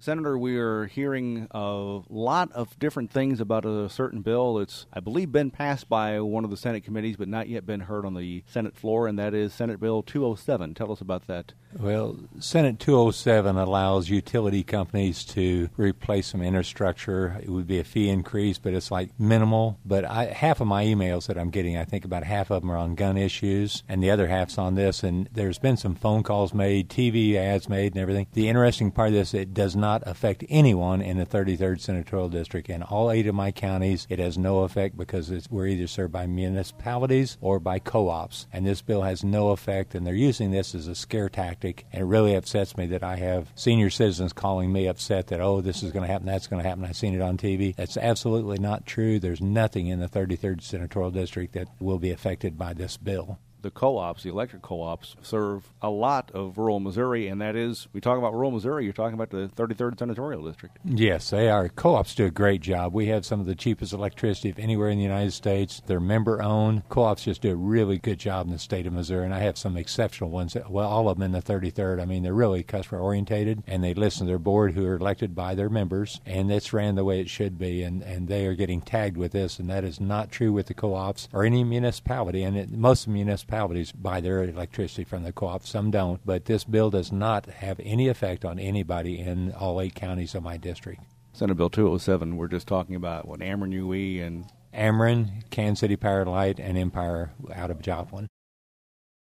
Senator, we are hearing a lot of different things about a certain bill. It's, I believe, been passed by one of the Senate committees, but not yet been heard on the Senate floor, and that is Senate Bill 207. Tell us about that. Well, Senate 207 allows utility companies to replace some infrastructure. It would be a fee increase, but it's like minimal. But half of my emails that I'm getting, I think about half of them are on gun issues, and the other half's on this. And there's been some phone calls made, TV ads made, and everything. The interesting part of this, it does not affect anyone in the 33rd Senatorial District. In all 8 of my counties, it has no effect because we're either served by municipalities or by co-ops. And this bill has no effect, and they're using this as a scare tactic. And it really upsets me that I have senior citizens calling me upset that, oh, this is going to happen, that's going to happen. I've seen it on TV. That's absolutely not true. There's nothing in the 33rd Senatorial District that will be affected by this bill. The co-ops, the electric co-ops, serve a lot of rural Missouri, and that is, we talk about rural Missouri, you're talking about the 33rd Senatorial District. Yes, they are. Co-ops do a great job. We have some of the cheapest electricity of anywhere in the United States. They're member-owned. Co-ops just do a really good job in the state of Missouri, and I have some exceptional ones. Well, all of them in the 33rd. I mean, they're really customer-orientated, and they listen to their board who are elected by their members, and it's ran the way it should be, and they are getting tagged with this, and that is not true with the co-ops or any municipality, and most municipalities buy their electricity from the co-op. Some don't, but this bill does not have any effect on anybody in all 8 counties of my district. Senate Bill 207, we're just talking about, Ameren UE and... Ameren, Kansas City Power & Light, and Empire out of Joplin.